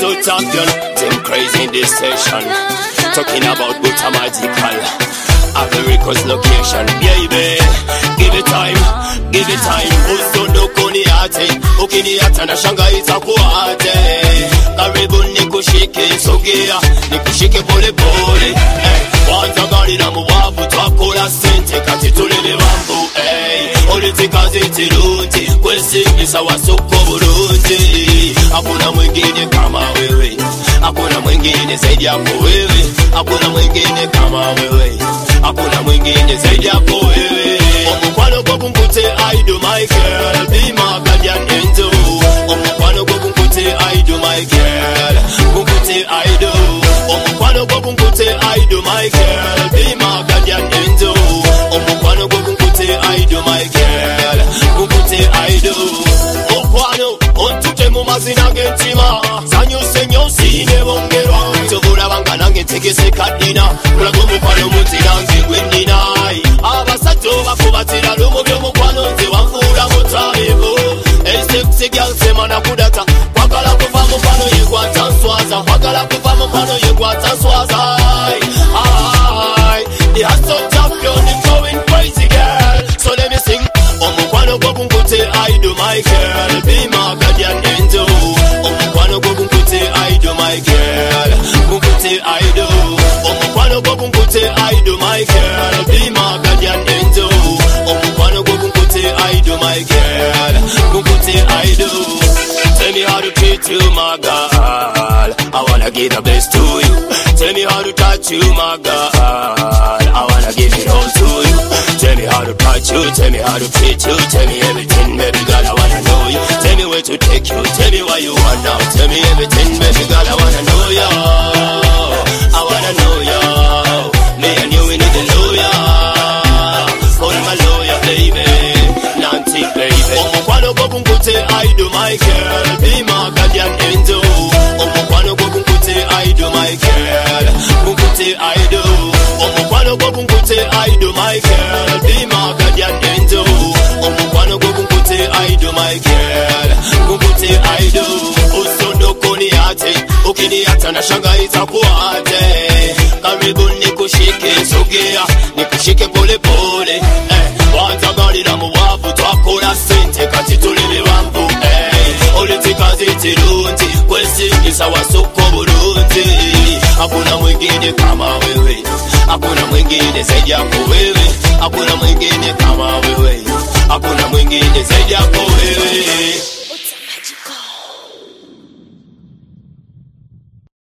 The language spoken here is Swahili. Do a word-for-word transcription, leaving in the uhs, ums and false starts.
so champion, them crazy in this session. Talking about Buta Magical, America's location, baby. Give it time, give it time. Uso doko ni ate, ukini ata na shanga itakuate. Karibu nikushike, sogea, nikushike pole pole. Eh, wanza gari na muwabu, twakola sente, kati tulele mambo. Eh, olitika zitiruti, kwesi misa wasoko burundi. Hakuna mwingine kama wewe, hakuna mwingine zaidi yako wewe, hakuna mwingine kama wewe, hakuna mwingine zaidi yako wewe. Omukwano gwo kunkute I do my girl, be my guardian angel. Omukwano gwo kunkute I do my girl, kunkute I do. Omukwano gwo kunkute I do my girl, be my guardian angel. Omukwano gwo kunkute I do my girl, kunkute I do. Omukwano ontute mu mazina g'entima, sanyuse nnyo siine bongerwa. Tobula banga nange ntegese kadina, kulaga omukwano muzirange gwe nnina. Abasajja bakubatira lumu by'omukwano nze wanfuula mutabibu. Sexy girl sema na kudata, kwagala kuva mukwano yekwata nswaza, kwagala kuva mukwano yekwata nswaza. Aye, the hustle champion is going crazy girl. So let me sing. Omukwano gwo kunkute I do my girl, be my guardian angel. Omukwano gwo kunkute I do my girl, kunkute I do. Omukwano gwo kunkute I do my girl, be my guardian angel. Omukwano gwo kunkute I do my girl, kunkute I do. Tell me how to treat you, my girl, I wanna give the best to you. Tell me how to touch you, my girl, I wanna give it all to you. Tell me how to touch you, tell me how to treat you. Tell me everything, baby girl, I wanna know you. Tell me where to take you, tell me what you want now. Tell me everything, baby girl, I wanna know you. I wanna know you. Me and you, we need a lawyer. Call my lawyer, baby. Nancy, baby. Omukwano gwo kunkute I do my girl, be my guardian angel. Omukwano gwo kunkute I do my girl, kunkute I do. Omukwano gwo kunkute I do my girl, be my guardian angel. Omukwano gwo kunkute I do my girl, kunkute I do. Usondoko ni ate, ukini ata na shanga itakuate. Karibu nikushike, sogea, nikushike pole pole. Eh, wanza gari na muwabu, twakola sente, kati tulele wambu. Eh, olitika zitiruti, kwesi misa wasoko burundi. Hakuna mwingine kama wewe, hakuna mwingine zaidi yako wewe, hakuna mwingine kama wewe, hakuna mwingine zaidi